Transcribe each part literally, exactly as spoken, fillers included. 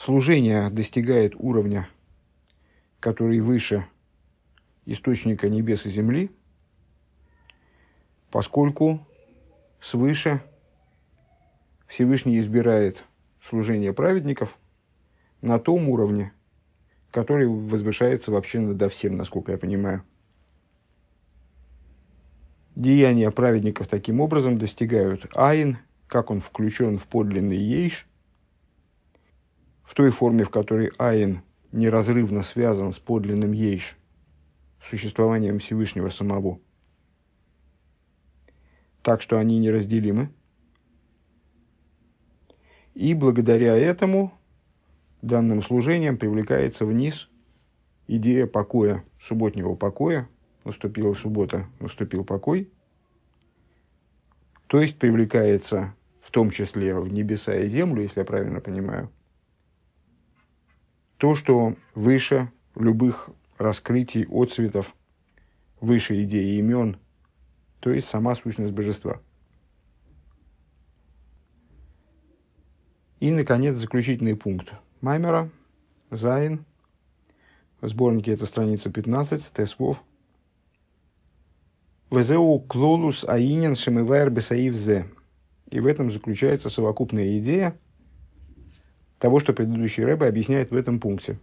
служение достигает уровня, который выше источника небес и земли, поскольку свыше Всевышний избирает служение праведников на том уровне, который возвышается вообще надо всем, насколько я понимаю. Деяния праведников таким образом достигают айн, как он включен в подлинный ейш, в той форме, в которой айн неразрывно связан с подлинным ейш, существованием Всевышнего самого. Так что они неразделимы. И благодаря этому данным служением привлекается вниз идея покоя, субботнего покоя. Наступила суббота, наступил покой. То есть привлекается в том числе в небеса и землю, если я правильно понимаю, то, что выше любых раскрытий, отцветов, выше идеи имен, то есть сама сущность божества. И, наконец, заключительный пункт Маймера, Зайн. В сборнике это страница пятнадцать, Тесвов. Везеу клолус аинен шемивайр бесаив зе. И в этом заключается совокупная идея того, что предыдущий рэбе объясняет в этом пункте.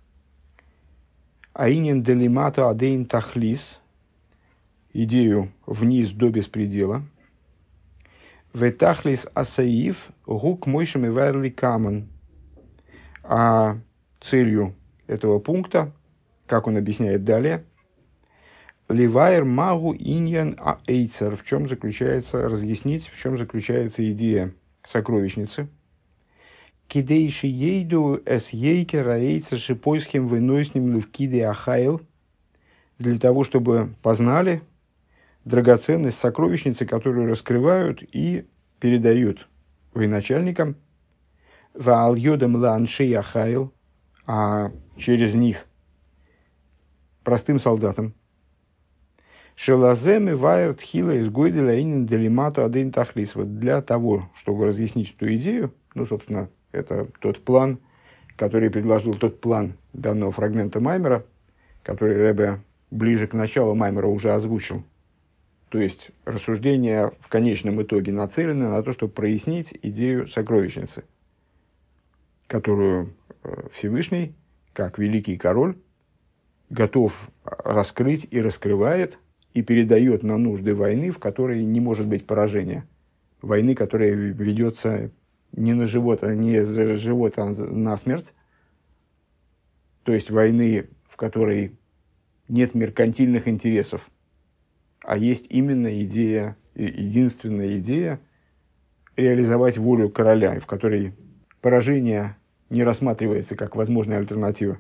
Аинен делимато адейн тахлис. Идею вниз до беспредела. Ветахлис асаив гук мойшем ивайрли камен. А целью этого пункта, как он объясняет далее, Ливайр магу иньян аэйцер, в чем заключается, разъяснить, в чем заключается идея сокровищницы. Кидейши ейду эс ейкер аэйцер шипойсхем выносним левкиде ахайл, для того, чтобы познали драгоценность сокровищницы, которую раскрывают и передают военачальникам, ваал йодам ланшей ахайл, а через них простым солдатам. Шелазем и вайр тхила из гойделя инин делимату адейн тахлис. Вот для того, чтобы разъяснить эту идею, ну, собственно, это тот план, который предложил, тот план данного фрагмента Маймера, который Ребе ближе к началу Маймера уже озвучил. То есть рассуждения в конечном итоге нацелены на то, чтобы прояснить идею сокровищницы, которую Всевышний, как великий король, готов раскрыть и раскрывает, и передает на нужды войны, в которой не может быть поражения. Войны, которая ведется не на живот, а не за живот, а на смерть. То есть войны, в которой нет меркантильных интересов, а есть именно идея, единственная идея реализовать волю короля, в которой поражение не рассматривается как возможная альтернатива.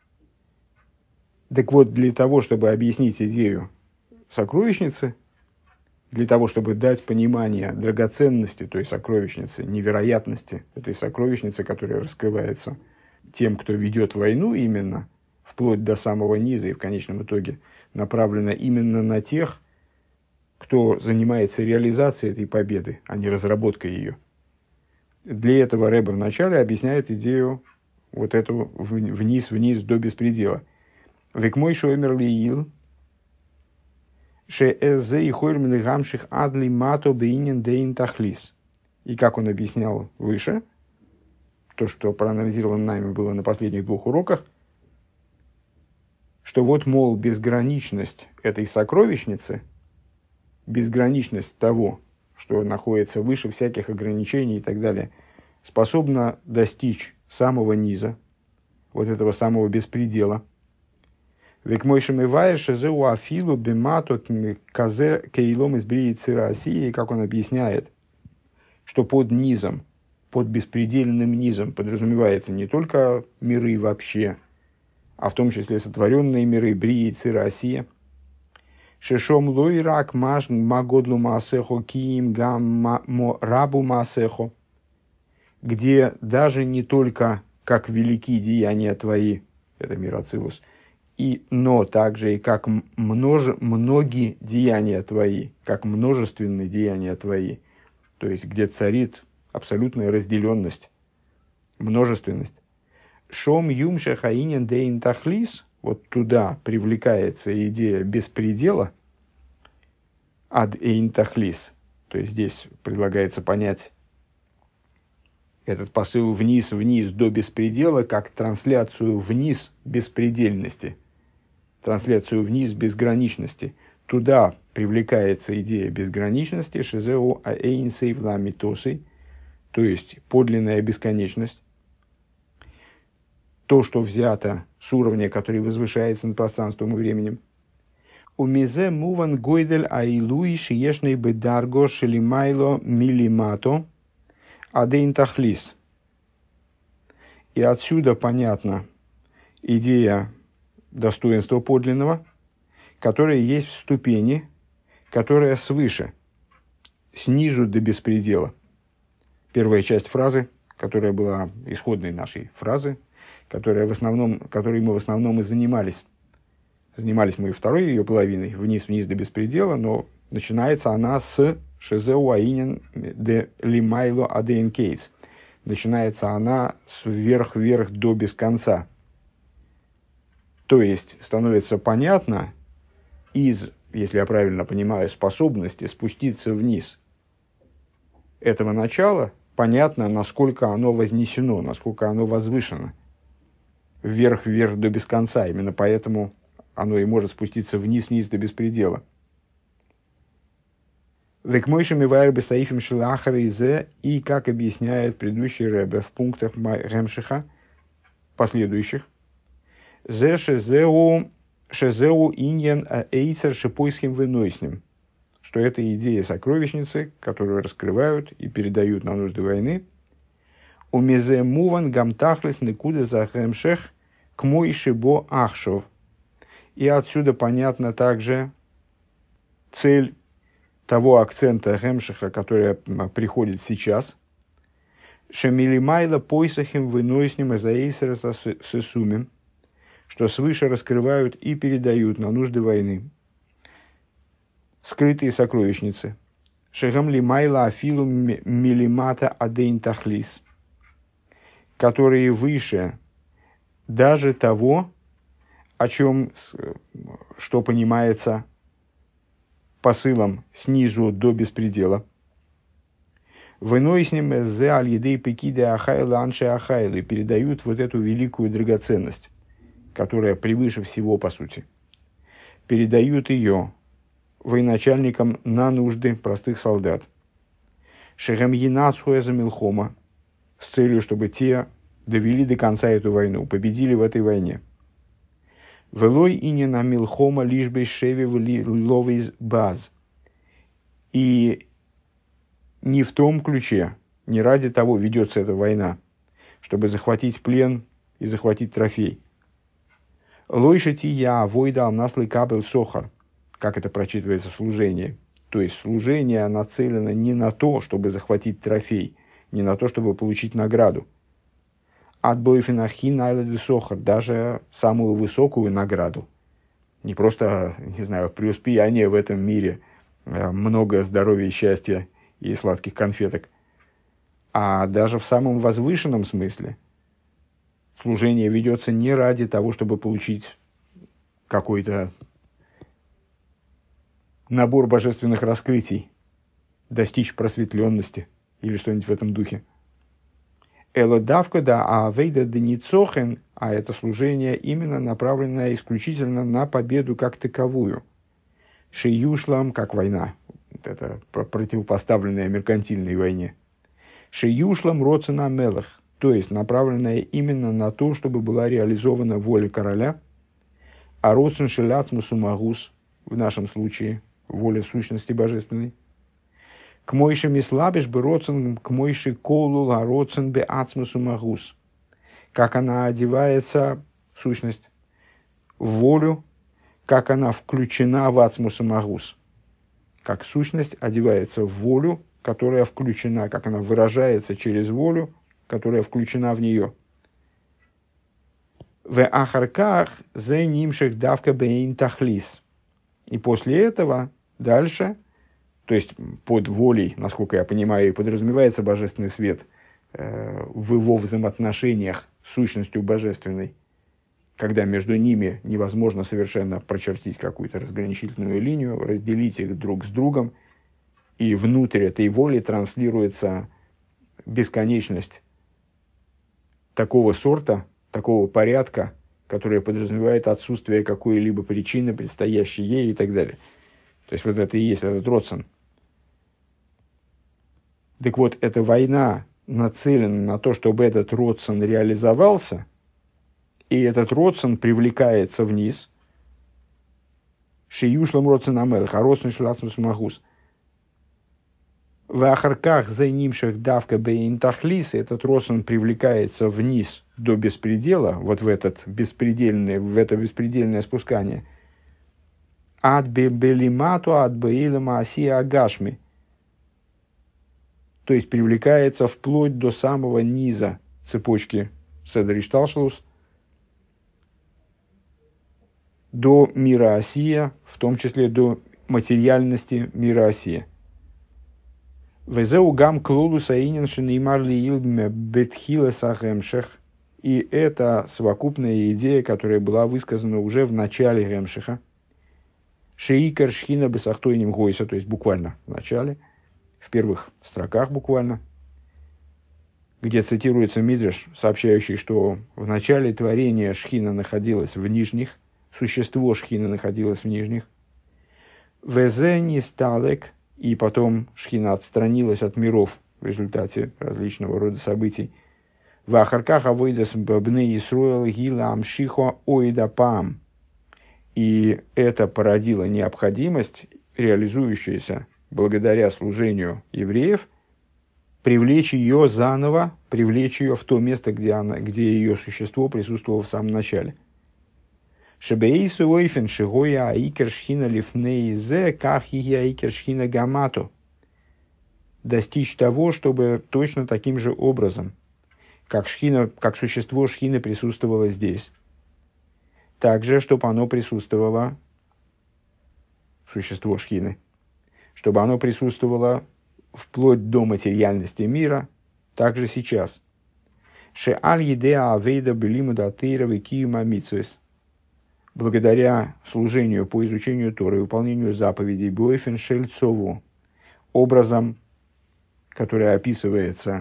Так вот, для того, чтобы объяснить идею сокровищницы, для того, чтобы дать понимание драгоценности той сокровищницы, невероятности этой сокровищницы, которая раскрывается тем, кто ведет войну именно, вплоть до самого низа и в конечном итоге направлена именно на тех, кто занимается реализацией этой победы, а не разработкой ее. Для этого Ребе вначале объясняет идею вот эту вниз-вниз до беспредела. Векмой шоймер лиил, шеэзэ и хойрмин гамших адли мато бейнин дейн тахлис. И как он объяснял выше, то, что проанализировано нами было на последних двух уроках, что вот, мол, безграничность этой сокровищницы, безграничность того, что находится выше всяких ограничений и так далее, способна достичь самого низа, вот этого самого беспредела. Век мойшем иваеш зеу афилу бемато казе кейлом из бриицы России, как он объясняет, что под низом, под беспредельным низом подразумевается не только миры вообще, а в том числе сотворенные миры бриицы России. Шешом лойрак маш магодлу масехо киим гам рабу масехо, где даже не только как велики деяния твои, это мир Ацилус, и, но также и как множе, многие деяния твои, как множественные деяния твои, то есть где царит абсолютная разделенность, множественность. Шом юмше хаинен дейн тахлис, вот туда привлекается идея беспредела, ад эйн тахлис, то есть здесь предлагается понять этот посыл вниз-вниз до беспредела как трансляцию вниз беспредельности, трансляцию вниз безграничности. Туда привлекается идея безграничности, шизео аэйн сейвла митосой, то есть подлинная бесконечность, то, что взято с уровня, который возвышается над пространством и временем. У мизе муван гойдель аилуи шиешный бедарго шелимайло милимато адейн тахлис. И отсюда понятна идея достоинства подлинного, которая есть в ступени, которая свыше, снизу до беспредела. Первая часть фразы, которая была исходной нашей фразы, которая в основном, которой мы в основном и занимались. Занимались мы и второй ее половиной, вниз-вниз до беспредела, но начинается она с «Шезеу аинен де лимайло адейн кейтс». Начинается она с вверх-вверх до без конца. То есть, становится понятно из, если я правильно понимаю, способности спуститься вниз этого начала, понятно, насколько оно вознесено, насколько оно возвышено. Вверх-вверх до без конца. Именно поэтому оно и может спуститься вниз-вниз до беспредела. И, как объясняет предыдущий ребе в пунктах Ремшиха, последующих, «Шезеу иньян эйцер шипойсхим выносим», что это идея сокровищницы, которую раскрывают и передают на нужды войны. У мизе муван гамтахлес никуда за Ремшех к мой шибо ахшов. И отсюда понятна также цель того акцента Ремшиха, который приходит сейчас. Шемилимайла пойсахим выносим из аэйсера сесумим, что свыше раскрывают и передают на нужды войны скрытые сокровищницы. Шехам лимайла афилу милимата адейн тахлис, которые выше даже того, о чем, что понимается посылом снизу до беспредела. Выносим зе аль-едей пекиде ахайла анше ахайлы, передают вот эту великую драгоценность, которая превыше всего, по сути. Передают ее военачальникам на нужды простых солдат. Шехам янацхуя за милхома, с целью, чтобы те довели до конца эту войну, победили в этой войне. Велой и не на милхома лишь без шеви ловиз баз. И не в том ключе, не ради того ведется эта война, чтобы захватить плен и захватить трофей. Лойшати я войда наслы кабел сохар, как это прочитывается в служении. То есть служение нацелено не на то, чтобы захватить трофей, не на то, чтобы получить награду. От бойфинахи найла сохар, даже самую высокую награду. Не просто, не знаю, преуспеяние в этом мире, много здоровья, счастья и сладких конфеток, а даже в самом возвышенном смысле служение ведется не ради того, чтобы получить какой-то набор божественных раскрытий, достичь просветленности или что-нибудь в этом духе. Элодавка да авейда деницохен, а это служение именно направленное исключительно на победу как таковую. Шиюшлам, как война, это противопоставленная меркантильной войне. Шиюшлам роцена мелах, то есть направленная именно на то, чтобы была реализована воля короля, а роцен шеляцмусу магус, в нашем случае воля сущности божественной. К мойши мислабиш бы роцен, к мойши колу а роцен бе ацмусу магус. Как она одевается, сущность, в волю, как она включена в ацмусу магус. Как сущность одевается в волю, которая включена, как она выражается через волю, которая включена в нее. В ахарках зе нимших давка бейн тахлис. И после этого дальше, то есть под волей, насколько я понимаю, и подразумевается божественный свет э, в его взаимоотношениях сущностью божественной, когда между ними невозможно совершенно прочертить какую-то разграничительную линию, разделить их друг с другом, и внутрь этой воли транслируется бесконечность такого сорта, такого порядка, которое подразумевает отсутствие какой-либо причины, предстоящей ей и так далее. То есть вот это и есть этот родсон. Так вот, эта война нацелена на то, чтобы этот родсон реализовался, и этот родсон привлекается вниз. Шиюшлам родсон амелх, а родсон шласмус магус. В ахарках за нимших давка бейнтахлис, этот родсон привлекается вниз до беспредела, вот в, этот беспредельный, в это беспредельное спускание. Ад бебелимату, ад беилама аси агашми. То есть привлекается вплоть до самого низа цепочки Седер Ишталшелус, до мира Осия, в том числе до материальности мира Осия. Везеу гам клолус аинен шенеймар лиилбме бетхиле сахемшех. И это совокупная идея, которая была высказана уже в начале Гемшеха. Шеикар шхина бесахтойним гойса, то есть буквально в начале, в первых строках буквально, где цитируется Мидраш, сообщающий, что в начале творения шхина находилась в нижних, существо шхина находилось в нижних. Везе не сталек, и потом шхина отстранилась от миров в результате различного рода событий. В ахарках авойдас бабны Исруэл гила амшихо ойдапам. И это породило необходимость, реализующуюся благодаря служению евреев, привлечь ее заново, привлечь ее в то место, где, она, где ее существо присутствовало в самом начале. Шебеису ойфен шигоя аикер шхина лифнейзе кахихи аикер шхина гамату. Достичь того, чтобы точно таким же образом, как, шхина, как существо шхины присутствовало здесь, также, чтобы оно присутствовало, существо шхины, чтобы оно присутствовало вплоть до материальности мира, также сейчас. Ше аль едеа авейда белиму датейра векиюма митсвес. Благодаря служению по изучению Торы и выполнению заповедей Бойфен Шельцову, образом, который описывается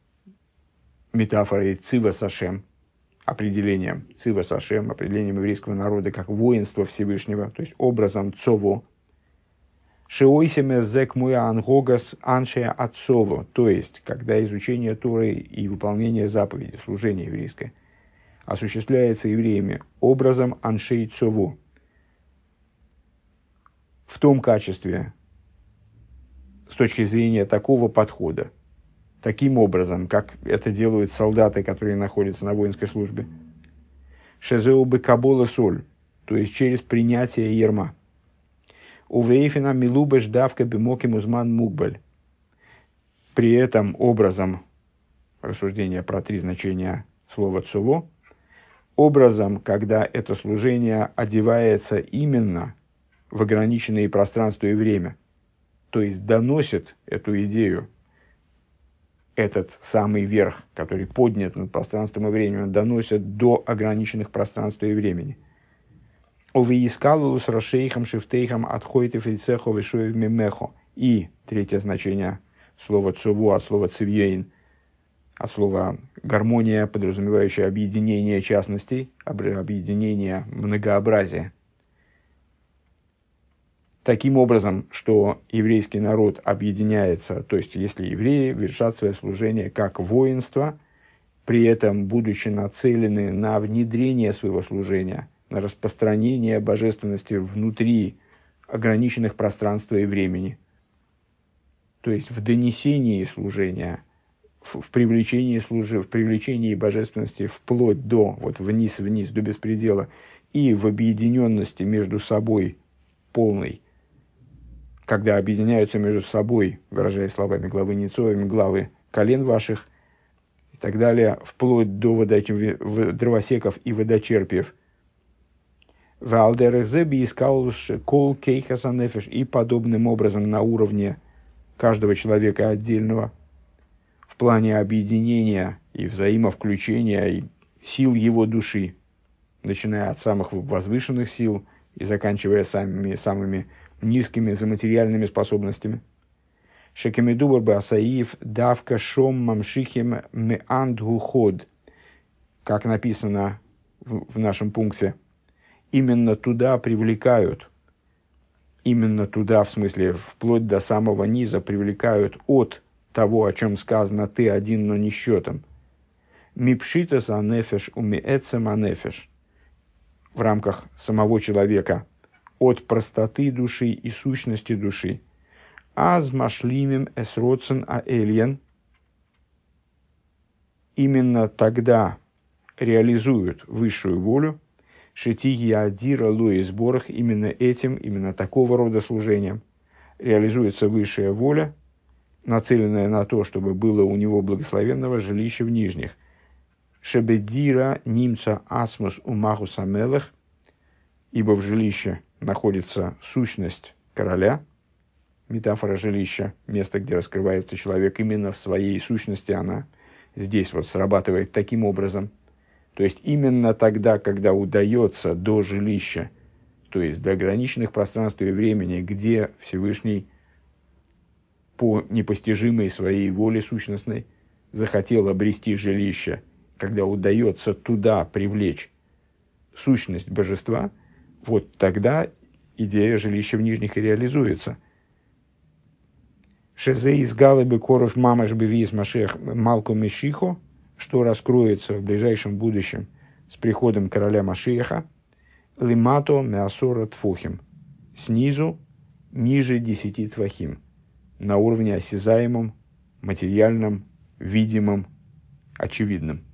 метафорой Цива Сашем, определением Цива Сашем, определением еврейского народа как воинство Всевышнего, то есть образом Цово, Шеойсеме зек муя ангогас аншея отцово, то есть, когда изучение Торы и выполнение заповедей, служение еврейское, осуществляется евреями образом аншей цово, в том качестве, с точки зрения такого подхода, таким образом, как это делают солдаты, которые находятся на воинской службе. Шезеу бекабола соль, то есть через принятие ерма. Увейфина милубеш давка бемоки музман мукбаль. При этом образом, рассуждение про три значения слова цово, образом, когда это служение одевается именно в ограниченные пространство и время, то есть доносит эту идею, этот самый верх, который поднят над пространством и временем, доносит до ограниченных пространства и времени. Овеискалулус рашейхам шифтейхам отходит и вишуев мемехо. И третье значение слова цуву от слова цивьейн, от слова гармония, подразумевающая объединение частностей, объединение многообразия. Таким образом, что еврейский народ объединяется, то есть если евреи вершат свое служение как воинство, при этом будучи нацелены на внедрение своего служения, на распространение божественности внутри ограниченных пространства и времени, то есть в донесении служения, в, в, привлечении, служи, в привлечении божественности вплоть до, вот вниз-вниз, до беспредела, и в объединенности между собой полной, когда объединяются между собой, выражаясь словами главы Ницовыми, главы колен ваших и так далее, вплоть до водоч... дровосеков и водочерпиев. И подобным образом на уровне каждого человека отдельного, в плане объединения и взаимовключения, и сил его души, начиная от самых возвышенных сил и заканчивая самыми, самыми низкими заматериальными способностями. Шекемедубар бы асаив давка шом мамшихим меандгуход, как написано в, в нашем пункте, именно туда привлекают, именно туда, в смысле, вплоть до самого низа привлекают от того, о чем сказано «ты один, но не счетом». Мипшитас анефеш умиэцем анефеш, в рамках самого человека, от простоты души и сущности души. Аз машлимим эсроцен аэльен, именно тогда реализуют высшую волю, шетиги адира луи сборах, именно этим, именно такого рода служением реализуется высшая воля, нацеленная на то, чтобы было у него благословенного жилища в нижних. Шебедира нимца асмус умаху самелах, ибо в жилище находится сущность короля, метафора жилища, место, где раскрывается человек именно в своей сущности, она здесь вот срабатывает таким образом. То есть именно тогда, когда удается до жилища, то есть до ограниченных пространств и времени, где Всевышний по непостижимой своей воле сущностной захотел обрести жилище, когда удается туда привлечь сущность божества, вот тогда идея жилища в нижних и реализуется. Шезе из галыбы коров мамаш бевиз машех малку мешихо, что раскроется в ближайшем будущем с приходом короля Машиаха, лимато меасора тфухим, снизу, ниже десяти твахим, на уровне осязаемом, материальном, видимом, очевидном.